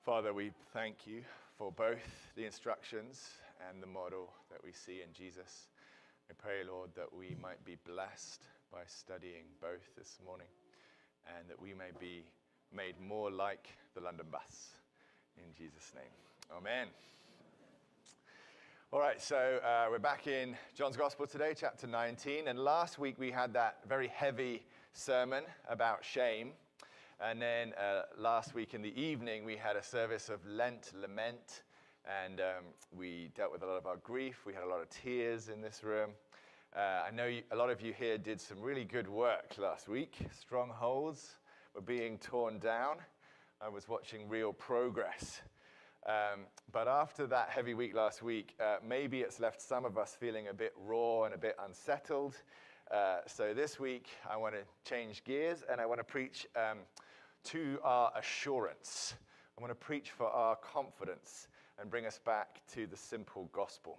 Father, we thank you for both the instructions and the model that we see in Jesus. I pray, Lord, that we might be blessed by studying both this morning and that we may be made more like the London bus. In Jesus' name, amen. All right, so we're back in John's Gospel today, chapter 19. And last week we had that very heavy sermon about shame. And then last week in the evening, we had a service of Lent Lament, and we dealt with a lot of our grief. We had a lot of tears in this room. I know a lot of you here did some really good work last week. Strongholds were being torn down. I was watching real progress. But after that heavy week last week, maybe it's left some of us feeling a bit raw and a bit unsettled. So this week, I want to change gears, and I want to preach to our assurance. I want to preach for our confidence and bring us back to the simple gospel.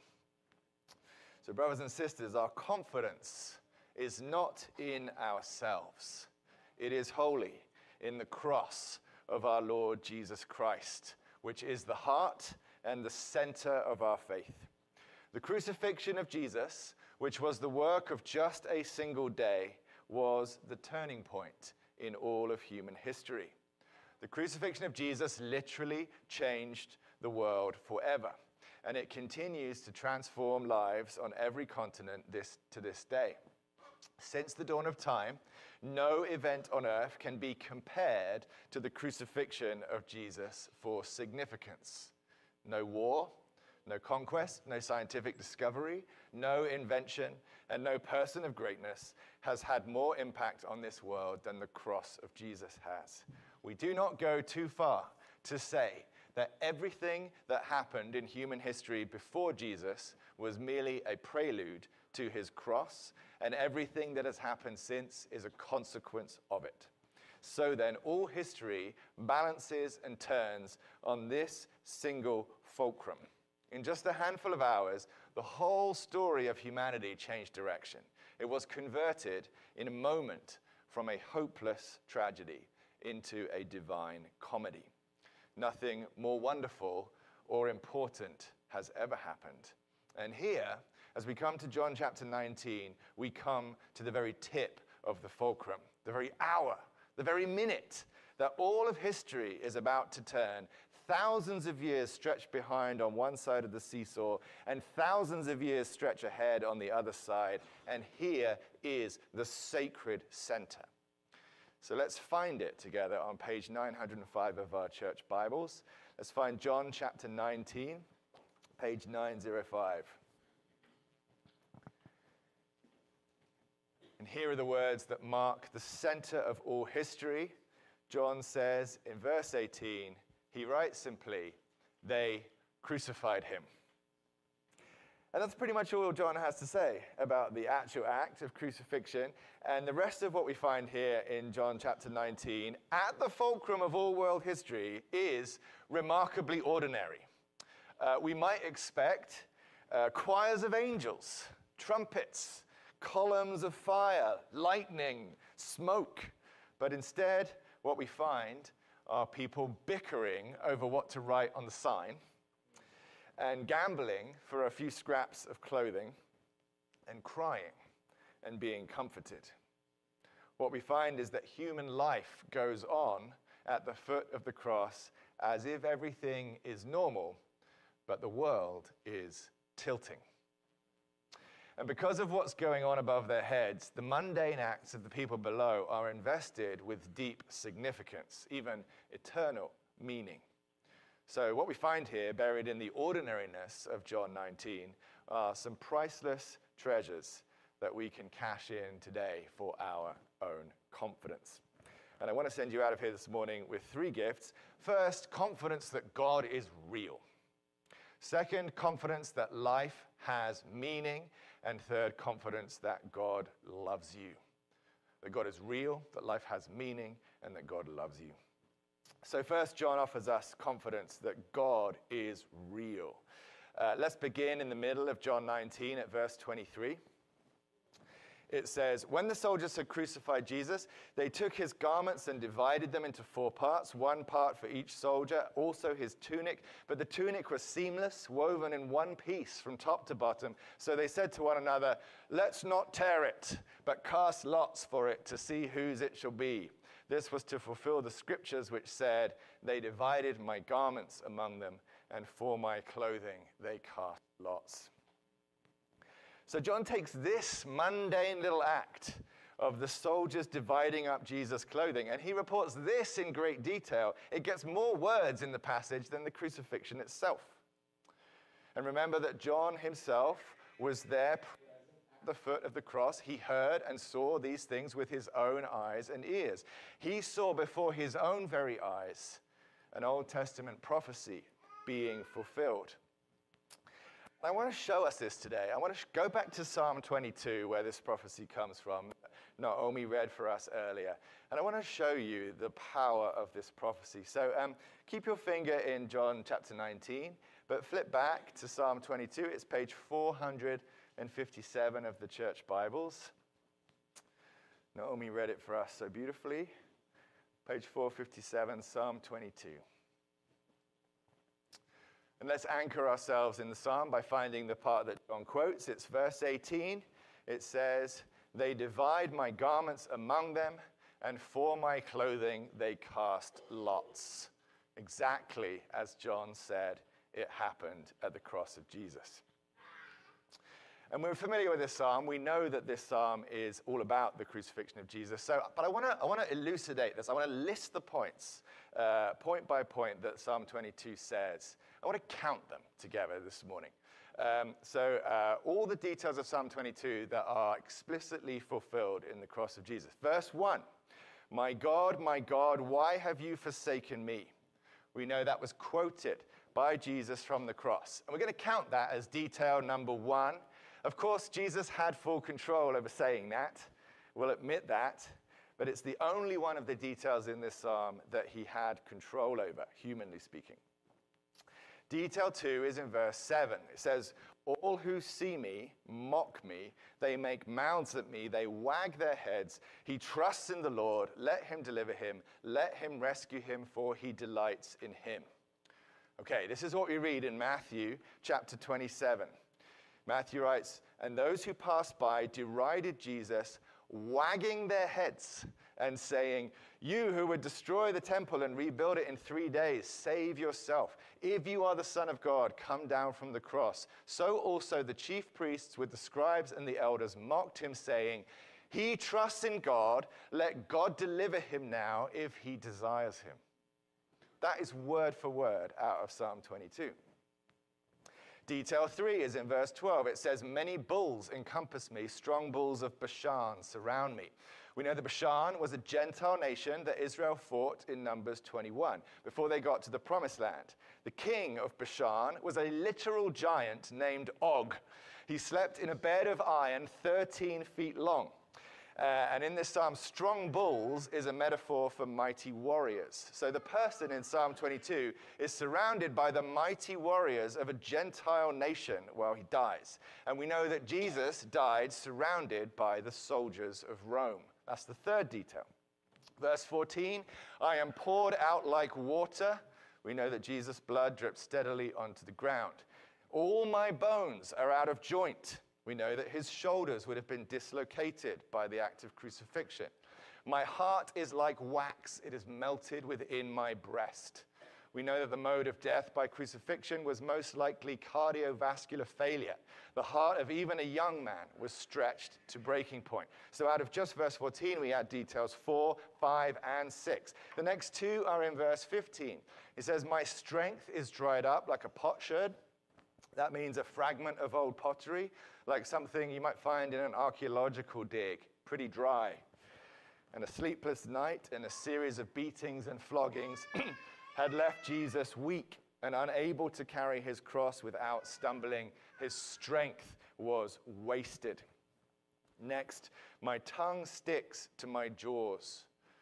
So brothers and sisters, our confidence is not in ourselves. It is wholly in the cross of our Lord Jesus Christ, which is the heart and the center of our faith. The crucifixion of Jesus, which was the work of just a single day, was the turning point in all of human history. The crucifixion of Jesus literally changed the world forever, and it continues to transform lives on every continent to this day. Since the dawn of time, no event on earth can be compared to the crucifixion of Jesus for significance. No war, no conquest, no scientific discovery, no invention, and no person of greatness has had more impact on this world than the cross of Jesus has. We do not go too far to say that everything that happened in human history before Jesus was merely a prelude to his cross, and everything that has happened since is a consequence of it. So then, all history balances and turns on this single fulcrum. In just a handful of hours, the whole story of humanity changed direction. It was converted in a moment from a hopeless tragedy into a divine comedy. Nothing more wonderful or important has ever happened. And here, as we come to John chapter 19, we come to the very tip of the fulcrum, the very hour, the very minute that all of history is about to turn. Thousands of years stretch behind on one side of the seesaw, and thousands of years stretch ahead on the other side. And here is the sacred center. So let's find it together on page 905 of our church Bibles. Let's find John chapter 19, page 905. And here are the words that mark the center of all history. John says in verse 18, he writes simply, they crucified him. And that's pretty much all John has to say about the actual act of crucifixion. And the rest of what we find here in John chapter 19, at the fulcrum of all world history, is remarkably ordinary. We might expect choirs of angels, trumpets, columns of fire, lightning, smoke. But instead, what we find are people bickering over what to write on the sign and gambling for a few scraps of clothing and crying and being comforted. What we find is that human life goes on at the foot of the cross as if everything is normal, but the world is tilting. And because of what's going on above their heads, the mundane acts of the people below are invested with deep significance, even eternal meaning. So what we find here, buried in the ordinariness of John 19, are some priceless treasures that we can cash in today for our own confidence. And I want to send you out of here this morning with three gifts. First, confidence that God is real. Second, confidence that life has meaning. And third, confidence that God loves you. That God is real, that life has meaning, and that God loves you. So first, John offers us confidence that God is real. Let's begin in the middle of John 19 at verse 23. it says, when the soldiers had crucified Jesus, they took his garments and divided them into 4 parts, 1 part for each soldier, also his tunic. But the tunic was seamless, woven in one piece from top to bottom. So they said to one another, let's not tear it, but cast lots for it to see whose it shall be. This was to fulfill the scriptures which said, they divided my garments among them, and for my clothing they cast lots. So John takes this mundane little act of the soldiers dividing up Jesus' clothing, and he reports this in great detail. It gets more words in the passage than the crucifixion itself. And remember that John himself was there at the foot of the cross. He heard and saw these things with his own eyes and ears. He saw before his own very eyes an Old Testament prophecy being fulfilled. I want to show us this today. I want to go back to Psalm 22, where this prophecy comes from. Naomi read for us earlier. And I want to show you the power of this prophecy. So keep your finger in John chapter 19, but flip back to Psalm 22. It's page 457 of the church Bibles. Naomi read it for us so beautifully. Page 457, Psalm 22. And let's anchor ourselves in the psalm by finding the part that John quotes. It's verse 18. It says, they divide my garments among them, and for my clothing they cast lots. Exactly as John said it happened at the cross of Jesus. And we're familiar with this psalm. We know that this psalm is all about the crucifixion of Jesus. But I want to elucidate this. I want to list the points, point by point, that Psalm 22 says. I want to count them together this morning. All the details of Psalm 22 that are explicitly fulfilled in the cross of Jesus. Verse 1, my God, why have you forsaken me? We know that was quoted by Jesus from the cross. And we're going to count that as detail number 1. Of course, Jesus had full control over saying that. We'll admit that. But it's the only one of the details in this psalm that he had control over, humanly speaking. Detail 2 is in verse 7. It says, all who see me mock me. They make mouths at me. They wag their heads. He trusts in the Lord. Let him deliver him. Let him rescue him, for he delights in him. Okay, this is what we read in Matthew chapter 27. Matthew writes, and those who passed by derided Jesus, wagging their heads and saying, you who would destroy the temple and rebuild it in 3 days, save yourself. If you are the Son of God, come down from the cross. So also the chief priests with the scribes and the elders mocked him, saying, he trusts in God. Let God deliver him now if he desires him. That is word for word out of Psalm 22. Detail 3 is in verse 12. It says, many bulls encompass me, strong bulls of Bashan surround me. We know that Bashan was a Gentile nation that Israel fought in Numbers 21 before they got to the Promised Land. The king of Bashan was a literal giant named Og. He slept in a bed of iron 13 feet long. And in this psalm, strong bulls is a metaphor for mighty warriors. So the person in Psalm 22 is surrounded by the mighty warriors of a Gentile nation while he dies. And we know that Jesus died surrounded by the soldiers of Rome. That's the third detail. Verse 14, I am poured out like water. We know that Jesus' blood drips steadily onto the ground. All my bones are out of joint. We know that his shoulders would have been dislocated by the act of crucifixion. My heart is like wax. It is melted within my breast. We know that the mode of death by crucifixion was most likely cardiovascular failure. The heart of even a young man was stretched to breaking point. So out of just verse 14, we add details 4, 5, and 6. The next two are in verse 15. It says, my strength is dried up like a potsherd. That means a fragment of old pottery, like something you might find in an archaeological dig, pretty dry. And a sleepless night and a series of beatings and floggings had left Jesus weak and unable to carry his cross without stumbling. His strength was wasted. Next, my tongue sticks to my jaws.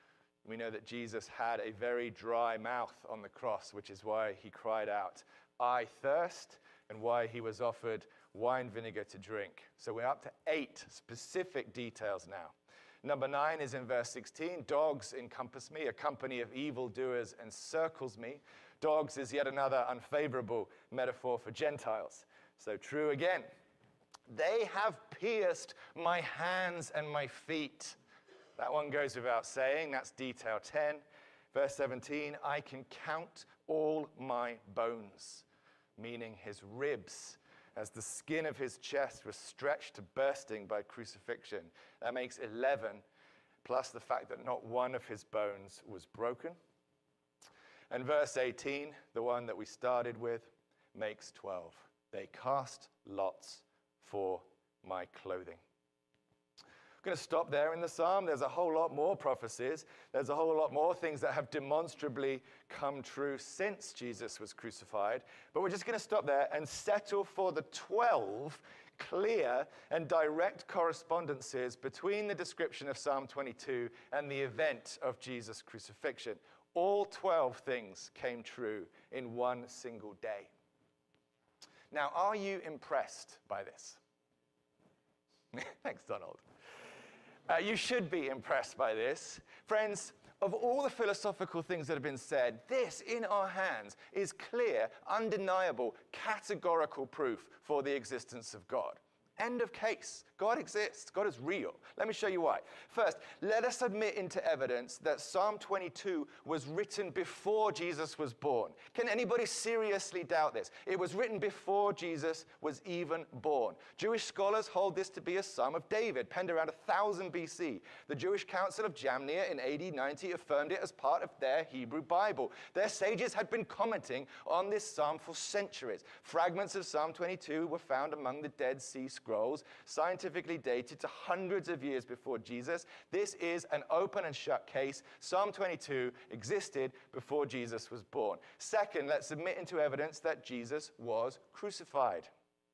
We know that Jesus had a very dry mouth on the cross, which is why he cried out, "I thirst," and why he was offered wine vinegar to drink. So we're up to 8 specific details now. Number 9 is in verse 16. "Dogs encompass me, a company of evildoers encircles me." Dogs is yet another unfavorable metaphor for Gentiles. So true again. "They have pierced my hands and my feet." That one goes without saying. That's detail 10. Verse 17, "I can count all my bones," meaning his ribs, as the skin of his chest was stretched to bursting by crucifixion. That makes 11, plus the fact that not one of his bones was broken. And verse 18, the one that we started with, makes 12. "They cast lots for my clothing." I'm going to stop there in the psalm. There's a whole lot more prophecies. There's a whole lot more things that have demonstrably come true since Jesus was crucified. But we're just going to stop there and settle for the 12 clear and direct correspondences between the description of Psalm 22 and the event of Jesus' crucifixion. All 12 things came true in one single day. Now, are you impressed by this? Thanks, Donald. You should be impressed by this. Friends, of all the philosophical things that have been said, this in our hands is clear, undeniable, categorical proof for the existence of God. End of case. God exists. God is real. Let me show you why. First, let us admit into evidence that Psalm 22 was written before Jesus was born. Can anybody seriously doubt this? It was written before Jesus was even born. Jewish scholars hold this to be a Psalm of David, penned around 1000 BC. The Jewish Council of Jamnia in AD 90 affirmed it as part of their Hebrew Bible. Their sages had been commenting on this psalm for centuries. Fragments of Psalm 22 were found among the Dead Sea Scrolls, scientifically dated to hundreds of years before Jesus. This is an open and shut case. Psalm 22 existed before Jesus was born. Second, let's admit into evidence that Jesus was crucified.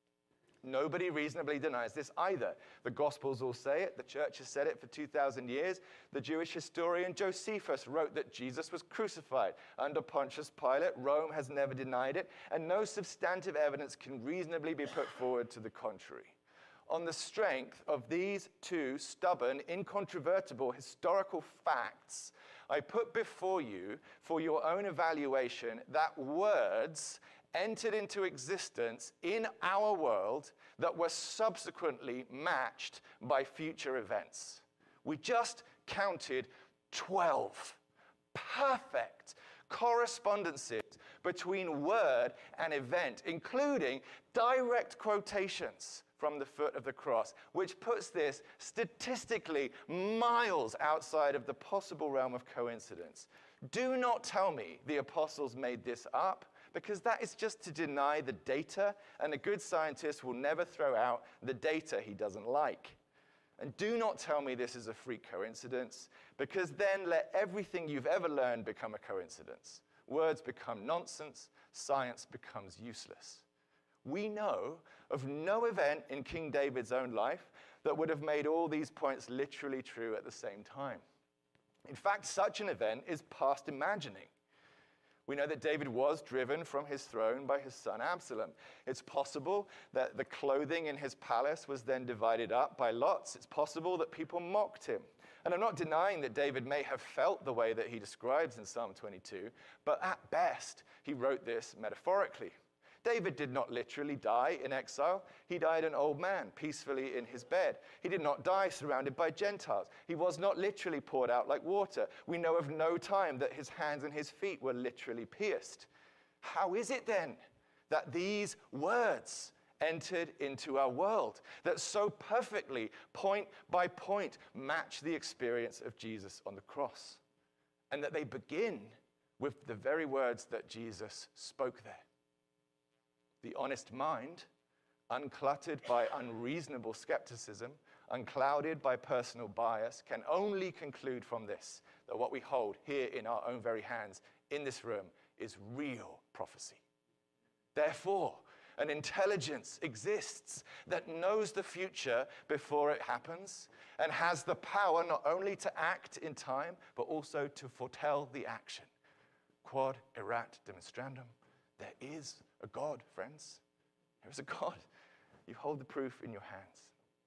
Nobody reasonably denies this either. The Gospels all say it. The church has said it for 2,000 years. The Jewish historian Josephus wrote that Jesus was crucified under Pontius Pilate. Rome has never denied it, and no substantive evidence can reasonably be put forward to the contrary. On the strength of these 2 stubborn, incontrovertible historical facts, I put before you, for your own evaluation, that words entered into existence in our world that were subsequently matched by future events. We just counted 12 perfect correspondences between word and event, including direct quotations from the foot of the cross, which puts this statistically miles outside of the possible realm of coincidence. Do not tell me the apostles made this up, because that is just to deny the data, and a good scientist will never throw out the data he doesn't like. And do not tell me this is a freak coincidence, because then let everything you've ever learned become a coincidence. Words become nonsense, science becomes useless. We know of no event in King David's own life that would have made all these points literally true at the same time. In fact, such an event is past imagining. We know that David was driven from his throne by his son Absalom. It's possible that the clothing in his palace was then divided up by lots. It's possible that people mocked him. And I'm not denying that David may have felt the way that he describes in Psalm 22, but at best, he wrote this metaphorically. David did not literally die in exile. He died an old man, peacefully in his bed. He did not die surrounded by Gentiles. He was not literally poured out like water. We know of no time that his hands and his feet were literally pierced. How is it then that these words entered into our world that so perfectly, point by point, match the experience of Jesus on the cross, and that they begin with the very words that Jesus spoke there? The honest mind, uncluttered by unreasonable skepticism, unclouded by personal bias, can only conclude from this that what we hold here in our own very hands in this room is real prophecy. Therefore, An intelligence exists that knows the future before it happens and has the power not only to act in time, but also to foretell the action. Quod erat demonstrandum. There is a God, friends. There is a God. You hold the proof in your hands.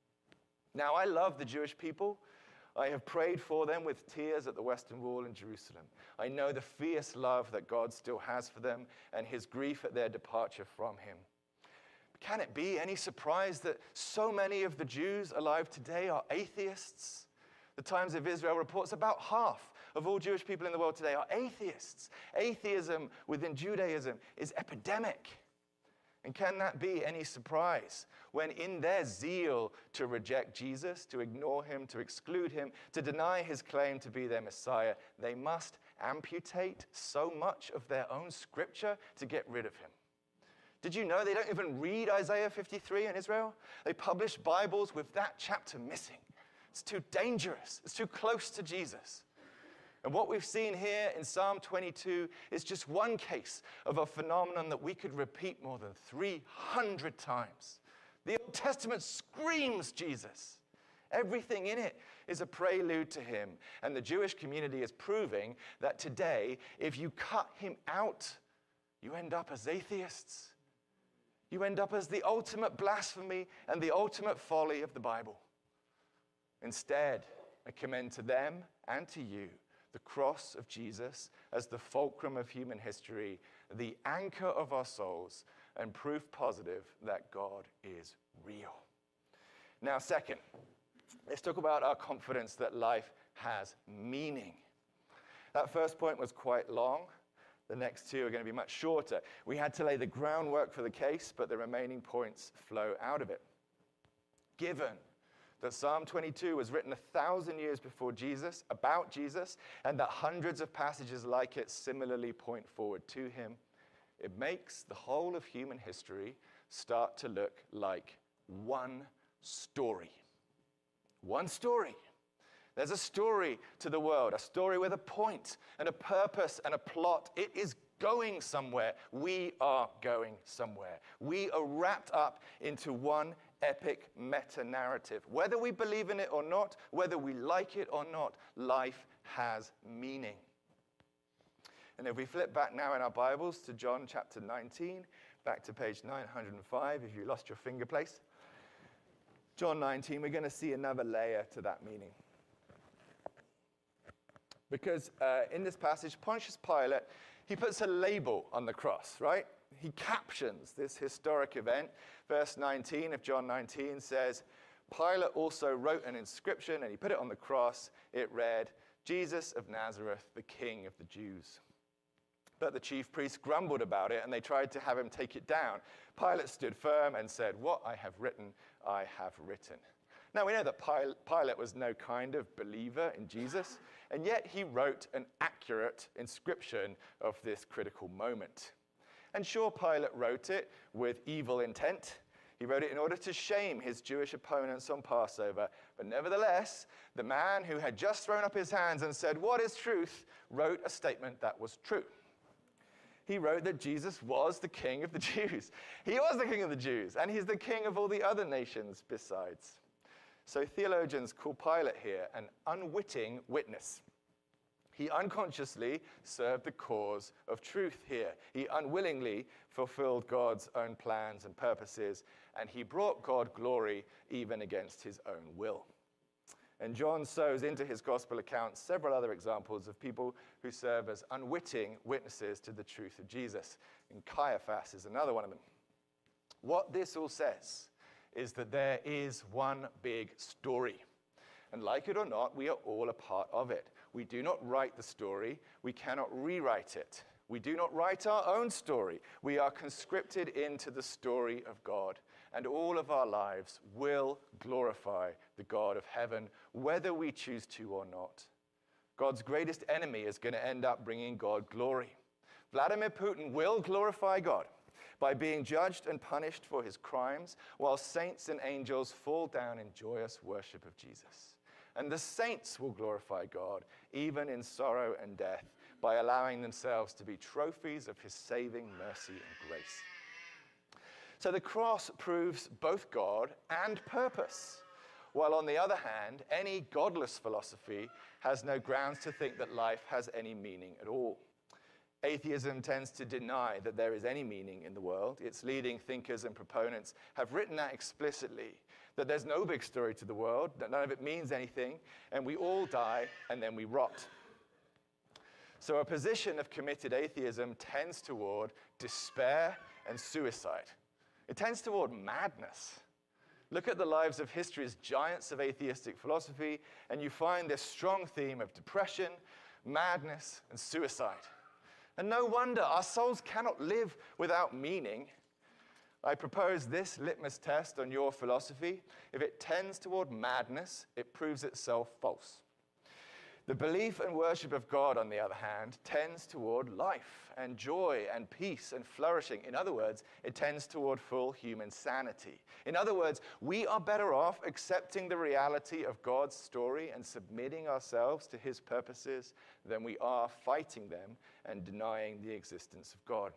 Now, I love the Jewish people. I have prayed for them with tears at the Western Wall in Jerusalem. I know the fierce love that God still has for them and his grief at their departure from him. Can it be any surprise that so many of the Jews alive today are atheists? The Times of Israel reports about half of all Jewish people in the world today are atheists. Atheism within Judaism is epidemic. And can that be any surprise when in their zeal to reject Jesus, to ignore him, to exclude him, to deny his claim to be their Messiah, they must amputate so much of their own scripture to get rid of him? Did you know they don't even read Isaiah 53 in Israel? They publish Bibles with that chapter missing. It's too dangerous. It's too close to Jesus. And what we've seen here in Psalm 22 is just one case of a phenomenon that we could repeat more than 300 times. The Old Testament screams Jesus. Everything in it is a prelude to him. And the Jewish community is proving that today, if you cut him out, you end up as atheists. You end up as the ultimate blasphemy and the ultimate folly of the Bible. Instead, I commend to them and to you the cross of Jesus as the fulcrum of human history, the anchor of our souls, and proof positive that God is real. Now, second, let's talk about our confidence that life has meaning. That first point was quite long. The next two are going to be much shorter. We had to lay the groundwork for the case, but the remaining points flow out of it. Given that Psalm 22 was written 1,000 years before Jesus, about Jesus, and that hundreds of passages like it similarly point forward to him, it makes the whole of human history start to look like one story. One story. There's a story to the world, a story with a point and a purpose and a plot. It is going somewhere. We are going somewhere. We are wrapped up into one epic meta-narrative. Whether we believe in it or not, whether we like it or not, life has meaning. And if we flip back now in our Bibles to John chapter 19, back to page 905, if you lost your finger place, John 19, we're going to see another layer to that meaning. Because in this passage, Pontius Pilate, he puts a label on the cross, right? He captions this historic event. Verse 19 of John 19 says, Pilate also wrote an inscription and he put it on the cross. It read, Jesus of Nazareth, the King of the Jews. But the chief priests grumbled about it and they tried to have him take it down. Pilate stood firm and said, what I have written, I have written. Now we know that Pilate was no kind of believer in Jesus, and yet he wrote an accurate inscription of this critical moment. And sure, Pilate wrote it with evil intent. He wrote it in order to shame his Jewish opponents on Passover. But nevertheless, the man who had just thrown up his hands and said, what is truth, wrote a statement that was true. He wrote that Jesus was the King of the Jews. He was the King of the Jews, and he's the King of all the other nations besides. So theologians call Pilate here an unwitting witness. He unconsciously served the cause of truth here. He unwillingly fulfilled God's own plans and purposes, and he brought God glory even against his own will. And John sows into his gospel account several other examples of people who serve as unwitting witnesses to the truth of Jesus. And Caiaphas is another one of them. What this all says is that there is one big story. And like it or not, we are all a part of it. We do not write the story. We cannot rewrite it. We do not write our own story. We are conscripted into the story of God. And all of our lives will glorify the God of heaven, whether we choose to or not. God's greatest enemy is going to end up bringing God glory. Vladimir Putin will glorify God by being judged and punished for his crimes, while saints and angels fall down in joyous worship of Jesus. And the saints will glorify God, even in sorrow and death, by allowing themselves to be trophies of his saving mercy and grace. So the cross proves both God and purpose, while on the other hand, any godless philosophy has no grounds to think that life has any meaning at all. Atheism tends to deny that there is any meaning in the world. Its leading thinkers and proponents have written that explicitly, that there's no big story to the world, that none of it means anything, and we all die and then we rot. So a position of committed atheism tends toward despair and suicide. It tends toward madness. Look at the lives of history's giants of atheistic philosophy, and you find this strong theme of depression, madness, and suicide. And no wonder, our souls cannot live without meaning. I propose this litmus test on your philosophy. If it tends toward madness, it proves itself false. The belief and worship of God, on the other hand, tends toward life and joy and peace and flourishing. In other words, it tends toward full human sanity. In other words, we are better off accepting the reality of God's story and submitting ourselves to his purposes than we are fighting them and denying the existence of God.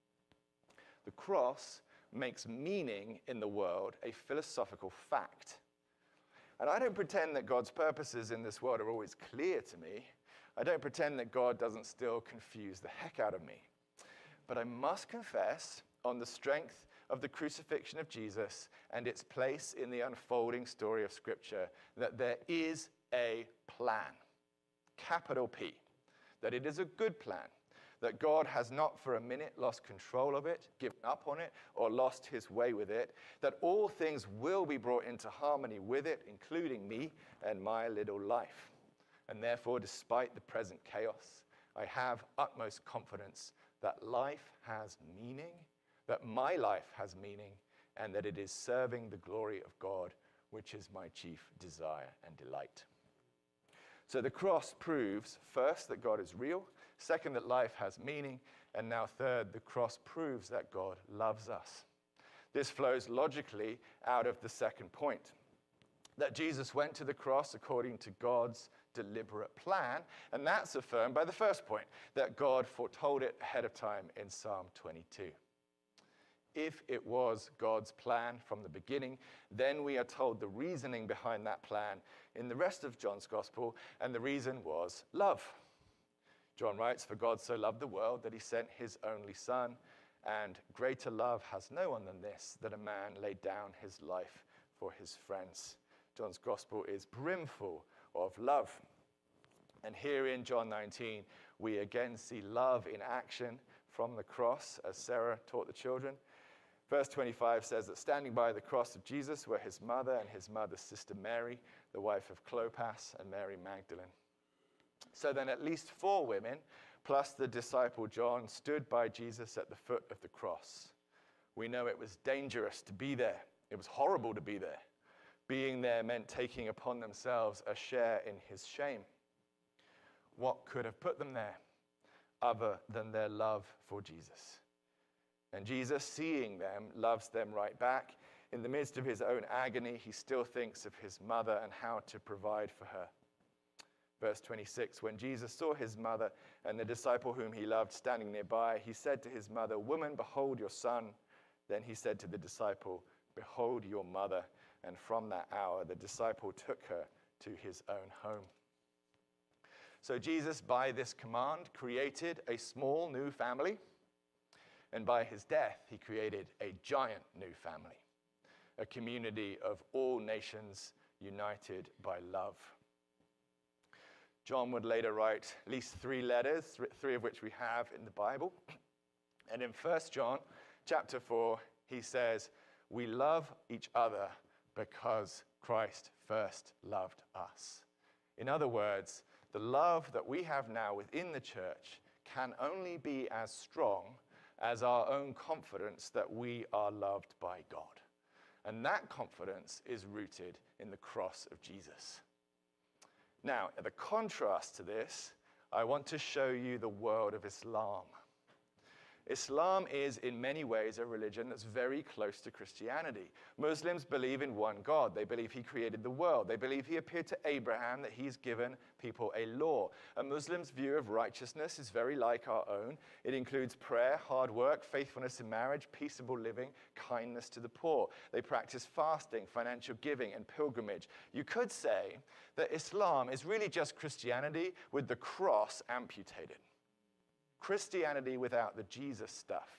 The cross makes meaning in the world a philosophical fact. And I don't pretend that God's purposes in this world are always clear to me. I don't pretend that God doesn't still confuse the heck out of me. But I must confess, on the strength of the crucifixion of Jesus and its place in the unfolding story of Scripture, that there is a plan, capital P, that it is a good plan, that God has not for a minute lost control of it, given up on it, or lost his way with it, that all things will be brought into harmony with it, including me and my little life. And therefore, despite the present chaos, I have utmost confidence that life has meaning, that my life has meaning, and that it is serving the glory of God, which is my chief desire and delight. So the cross proves, first, that God is real, second, that life has meaning, and now third, the cross proves that God loves us. This flows logically out of the second point, that Jesus went to the cross according to God's deliberate plan, and that's affirmed by the first point, that God foretold it ahead of time in Psalm 22. If it was God's plan from the beginning, then we are told the reasoning behind that plan in the rest of John's gospel, and the reason was love. John writes, "For God so loved the world that he sent his only Son, and greater love has no one than this, that a man laid down his life for his friends." John's gospel is brimful of love. And here in John 19, we again see love in action from the cross, as Sarah taught the children. Verse 25 says that standing by the cross of Jesus were his mother and his mother's sister Mary, the wife of Clopas, and Mary Magdalene. So then at least 4 women, plus the disciple John, stood by Jesus at the foot of the cross. We know it was dangerous to be there. It was horrible to be there. Being there meant taking upon themselves a share in his shame. What could have put them there other than their love for Jesus? And Jesus, seeing them, loves them right back. In the midst of his own agony, he still thinks of his mother and how to provide for her. Verse 26, when Jesus saw his mother and the disciple whom he loved standing nearby, he said to his mother, "Woman, behold your son." Then he said to the disciple, "Behold your mother." And from that hour, the disciple took her to his own home. So Jesus, by this command, created a small new family. And by his death, he created a giant new family, a community of all nations united by love. John would later write at least 3 letters, 3 of which we have in the Bible. And in 1 John chapter 4, he says, "We love each other because Christ first loved us." In other words, the love that we have now within the church can only be as strong as our own confidence that we are loved by God. And that confidence is rooted in the cross of Jesus. Now, the contrast to this, I want to show you the world of Islam. Islam is, in many ways, a religion that's very close to Christianity. Muslims believe in one God. They believe he created the world. They believe he appeared to Abraham, that he's given people a law. A Muslim's view of righteousness is very like our own. It includes prayer, hard work, faithfulness in marriage, peaceable living, kindness to the poor. They practice fasting, financial giving, and pilgrimage. You could say that Islam is really just Christianity with the cross amputated. Christianity without the Jesus stuff.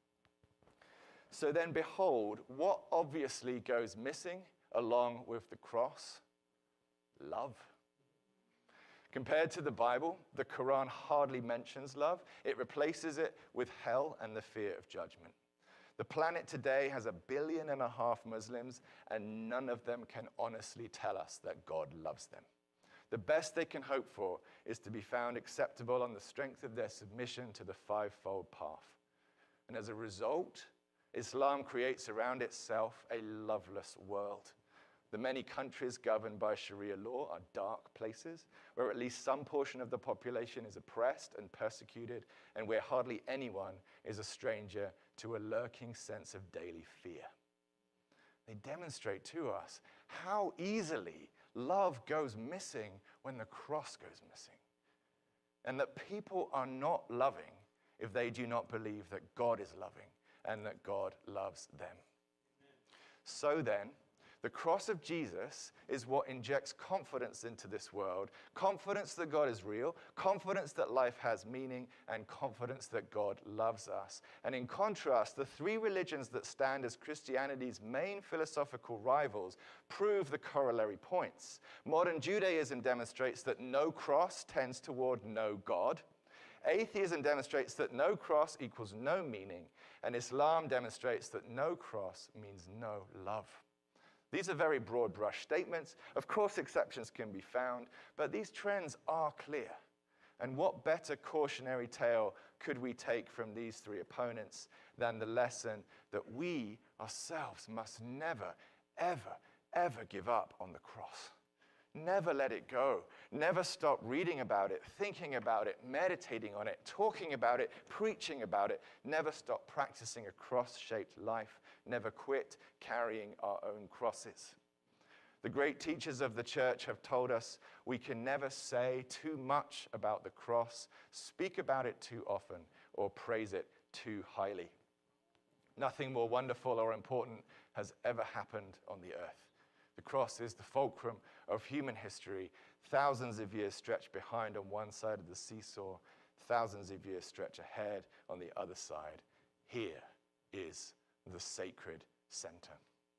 So then behold, what obviously goes missing along with the cross? Love. Compared to the Bible, the Quran hardly mentions love. It replaces it with hell and the fear of judgment. The planet today has 1.5 billion Muslims, and none of them can honestly tell us that God loves them. The best they can hope for is to be found acceptable on the strength of their submission to the fivefold path. And as a result, Islam creates around itself a loveless world. The many countries governed by Sharia law are dark places where at least some portion of the population is oppressed and persecuted, and where hardly anyone is a stranger to a lurking sense of daily fear. They demonstrate to us how easily love goes missing when the cross goes missing. And that people are not loving if they do not believe that God is loving and that God loves them. So then, the cross of Jesus is what injects confidence into this world, confidence that God is real, confidence that life has meaning, and confidence that God loves us. And in contrast, the three religions that stand as Christianity's main philosophical rivals prove the corollary points. Modern Judaism demonstrates that no cross tends toward no God. Atheism demonstrates that no cross equals no meaning. And Islam demonstrates that no cross means no love. These are very broad brush statements. Of course, exceptions can be found, but these trends are clear. And what better cautionary tale could we take from these three opponents than the lesson that we ourselves must never, ever, ever give up on the cross? Never let it go. Never stop reading about it, thinking about it, meditating on it, talking about it, preaching about it. Never stop practicing a cross-shaped life. Never quit carrying our own crosses. The great teachers of the church have told us we can never say too much about the cross, speak about it too often, or praise it too highly. Nothing more wonderful or important has ever happened on the earth. The cross is the fulcrum of human history. Thousands of years stretch behind on one side of the seesaw. Thousands of years stretch ahead on the other side. Here is the sacred center.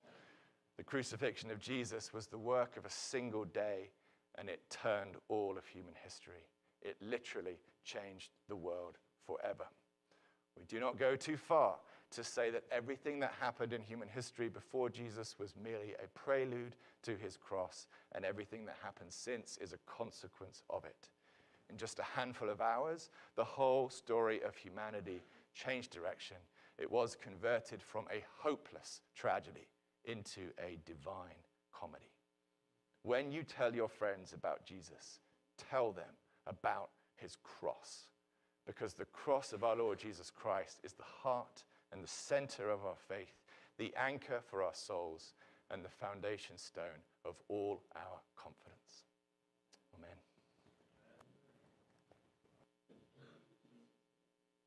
The crucifixion of Jesus was the work of a single day, and it turned all of human history. It literally changed the world forever. We do not go too far to say that everything that happened in human history before Jesus was merely a prelude to his cross, and everything that happened since is a consequence of it. In just a handful of hours, the whole story of humanity changed direction. It was converted from a hopeless tragedy into a divine comedy. When you tell your friends about Jesus, tell them about his cross, because the cross of our Lord Jesus Christ is the heart and the center of our faith, the anchor for our souls, and the foundation stone of all our confidence.